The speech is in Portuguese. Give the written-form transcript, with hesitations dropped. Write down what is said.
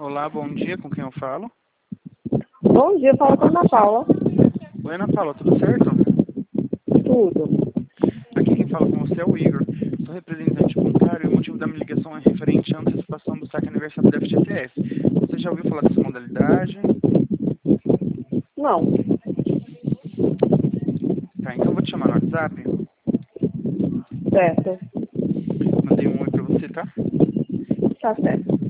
Olá, bom dia, com quem eu falo? Bom dia, fala com a Ana Paula. Oi, Ana Paula, tudo certo? Tudo. Aqui quem fala com você é o Igor. Sou representante bancário e o motivo da minha ligação é referente à antecipação do saque aniversário da FGTS. Você já ouviu falar dessa modalidade? Não, Tá, então eu vou te chamar no WhatsApp. certo. Mandei um oi pra você, tá? Tá certo.